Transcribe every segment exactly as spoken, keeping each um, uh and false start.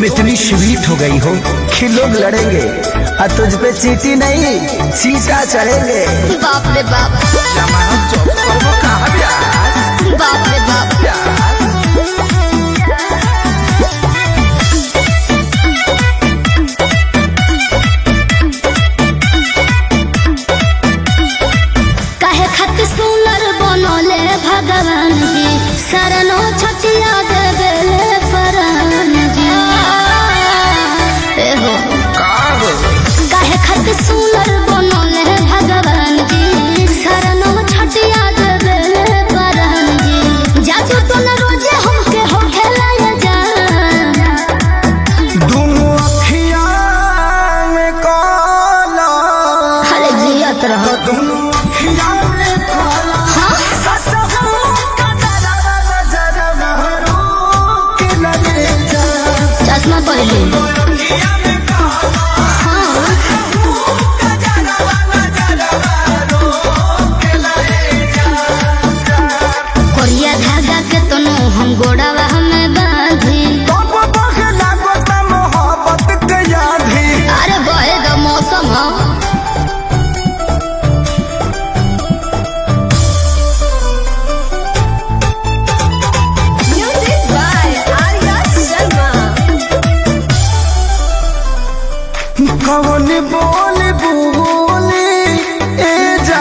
तुम इतनी स्वीट हो गई हो कि लोग लड़ेंगे और तुझ पे चीटी नहीं चीटा चढ़ेंगे। बाप रे बाप, बाप रे बाप। काहे खातिर सुनर बनले भगवान जी, शरणो छटिया देवेले परान जी। ए हो काहे खातिर सुनर बनले भगवान जी, शरणो छटिया देवेले परान जी। जादू तो न रोजे हमके हो खेलाया जा, दोनों अखियां में काला। अरे जियत रहो दोनों अखियां में काला। हाँ ससुर का जरा नजर महरो के लगे जा। चश्मा पहले कोरिया धागा के तनो हम गोड़ावा हमें बांधी। मोहब्बत के यादी अरे बहे द मौसम हो। Music by Arya Sharma। कौन बोल बोले ए जा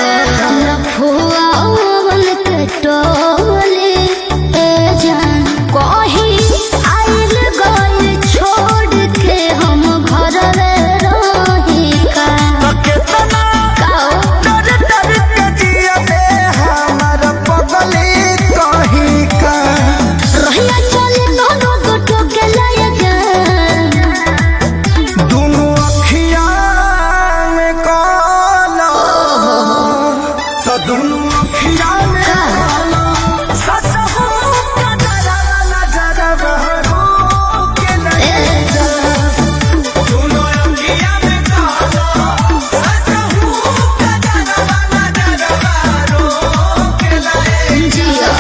फुआवन के टोले ए जान कहीं आइल गइल छोड़ के हम घर रही का। कितना काओ डर डर के जिया दे हमार पगली कहीं का। रहिया चले दोनों गोटो के लय जान, दोनों अखियां में काला। तो दोनों अखियां में काला। ससुर का जरा नजर महरो के लगे जा। दोनों अखियां में काला। ससुर का जरा नजर महरो के लगे जा। जिया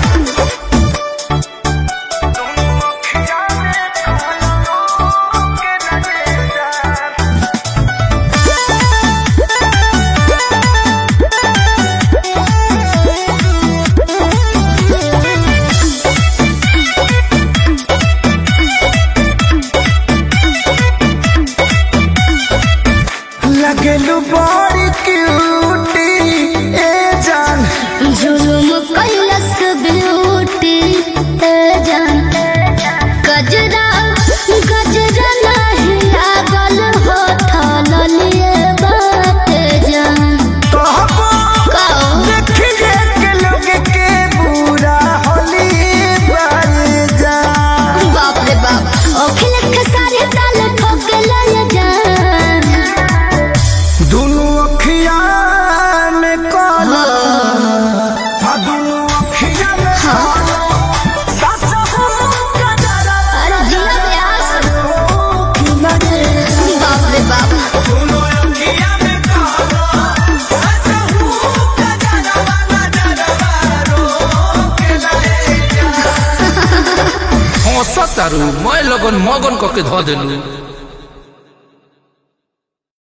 लगलू बड़ी क्यूटी ए जान। जुलुम कैलस ब्यूटी ए जान, गजरा गजरा नहीं लागल होठल लिए बात जान। कहबो काओ देखिए के लोग के बुरा होली बन जा। बाप रे बाप, ओखिल के सारे ताल ठोक लय जान। दोनों अखियां में काला। हाँ, दोनों अखियां में काला। ससुर का जरा अरे जिया व्यास, के लगे जा। बाप रे बाप। दोनों अखियां में काला। ससुर का जरा नजर महरो के लगे जा। हंसा तारू मैं लगन मगन कके ध देलू।